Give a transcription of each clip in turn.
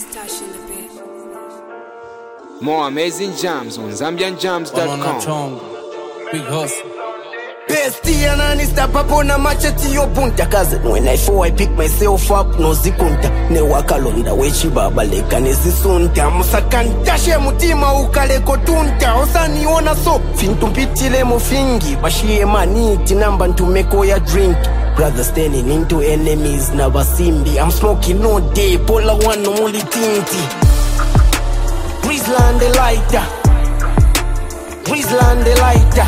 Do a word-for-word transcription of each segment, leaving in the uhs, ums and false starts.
Stash in the bit. More amazing jams on Zambian Jams dot com. Big hustle. Bestie and step up on a machete yo punta cause when I fall I pick myself up no zikunta ne wakalonda wechi baba leka nesisunta musakanta she mutima ukale kotunta osaniona so fintumpitile mufingi bashie maniti namba ntumeko ya drink brothers turning into enemies na basimbi I'm smoking no day pola one no muli tinti Rizland the lighter Rizland the lighter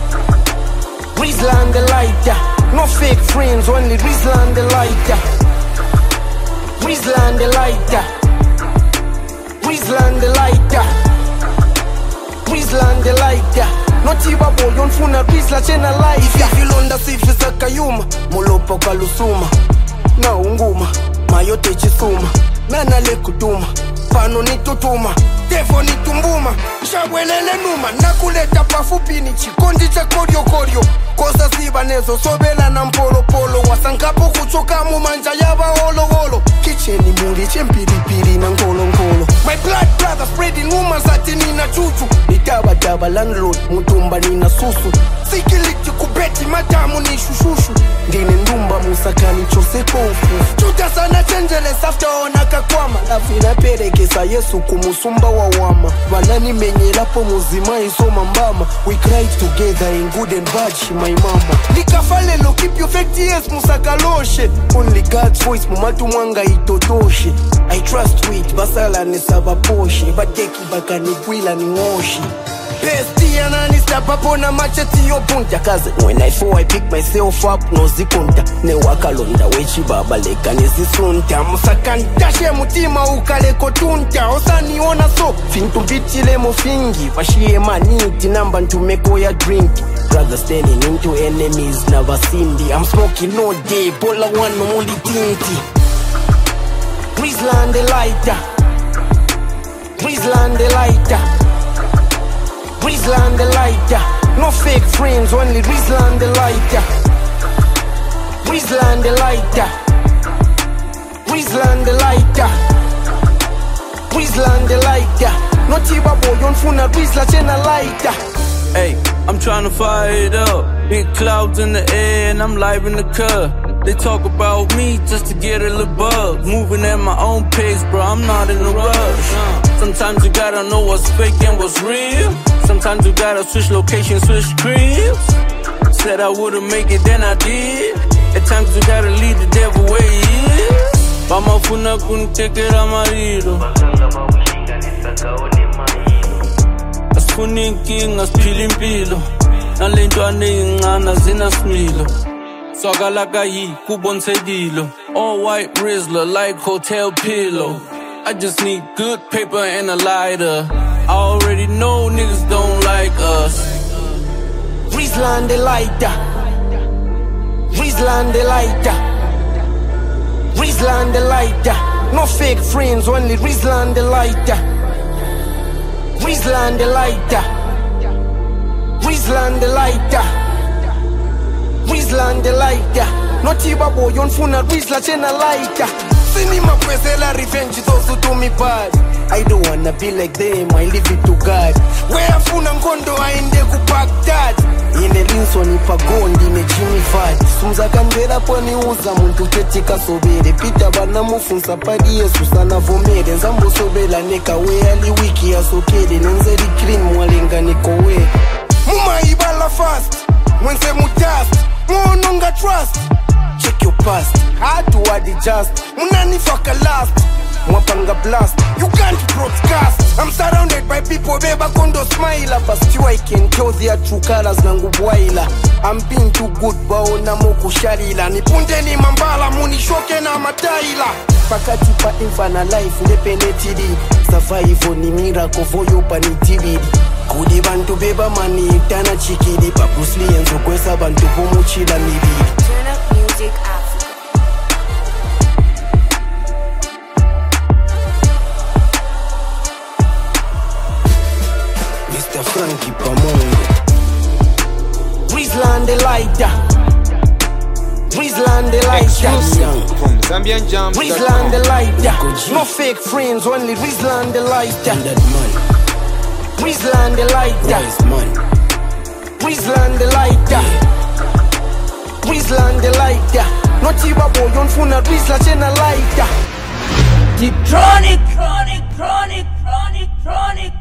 Rizland the lighter, no fake friends, only Rizland the lighter. Rizland the lighter. Rizland the lighter. Rizland the lighter. No tiba boy on funa Rizla chena lighter. If you londa sifi za kayuma, molopo kalusuma. Na unguma, mayote chisuma. Nana le kutuma, pano ni tutuma. Defo ni tumbuma, shabwelele numa. Nakuleta pafupi ni chikondi cha koryo koryo. Kosa siba nezo sobela na mpolo polo wasankapo kuchoka mumanja yaba holo holo kicheni muri chempiripiri na ngolo ngolo my blood brother spreading rumors ati nina chuchu nitaba daba landlord mutumba nina susu sikiliki kubeti matamu ni shushushu ndine ndumba musakani chose kofu chuta sana chenjele safta ona kakwama lafina perekesa yesu kumusumba wa wama wanani menyelapo muzima isoma mbama we cried together in good and bad my mama Nikafalelo keep your fact yes musakaloshe only God's voice mumatu mwanga itotoshe I trust with basala nesaba poshe badeki bakani kwila ni ngoshi Bestie and step up on a machete yo punta cause when I fall I pick myself up no zikunta ne wakalonda wechi baba leka nesisunta musakanta she mutima ukale kotunta osaniona so fintumpitile mufingi bashie maniti namba ntumeko ya drink brothers turning into enemies na basimbi I'm smoking no day pola one no muli tinti Rizland the lighter Rizland the lighter Rizland the lighter no fake friends only Rizland the lighter Rizland the lighter Rizland the lighter Rizland the lighter no tiba boy on funa Rizla chena lighter. Hey, I'm trying to fire it up. Big clouds in the air and I'm live in the car. They talk about me just to get a little buzz. Moving at my own pace, bro, I'm not in a rush. Sometimes you gotta know what's fake and what's real. Sometimes you gotta switch locations, switch cribs. Said I wouldn't make it, then I did. At times you gotta lead the devil where he is. Bama funa kuntekera marido. Asifuni inkinga siphila impilo nalentwana ezincane zina smilo swakala kayi kubonsekilo all white Rizla like hotel pillow I just need good paper and a lighter I already know niggas don't like us Rizland the lighter Rizland the lighter Rizland the lighter no fake friends only Rizland the lighter Rizland the lighter Rizland the lighter Rizland the lighter no tiba boy on funa Rizla chena lighter Cinema kwezela revenge those who do me bad I don't wanna be like them I leave it to God Where funa nkondo aende kupaktat Ine linso ni pagondi ne Jimmy Fad Sumza kandela poni uza muntu ketika sobere Pita bana mufunsa padi yesu sana vomere Nzambo sobela neka we ali wiki ya sokere Nenzeri clean mwalenga niko we Muma ibala fast Mwense mutast Mwononga trust Check your past Hard to adjust Munani faka last Mwapanga blast You can't broadcast I'm surrounded by people Beba kondo smile Past you I can tell their true colors Nangu bwaila I'm being too good Baona moku shalila Nipunde ni mambala Muni shoke na mataila Pakati pa infana life Ndepenetidi Survival ni miracle Voyo pa ni tibidi Kudi bantu beba mani Itana chikidi Papusli enzo kwesa bantu Pomuchila nibidi Turn up music Africa. Mister Frankie Pamongo Rizland the lighter Rizland the light Exclusive from Zambian Jams dot com. Rizland the light no fake friends, only Rizland the light Rizland the light Rizland the light Rizland the light no chiba boy on funa Rizla chena light Deep chronic, chronic, chronic, chronic, chronic.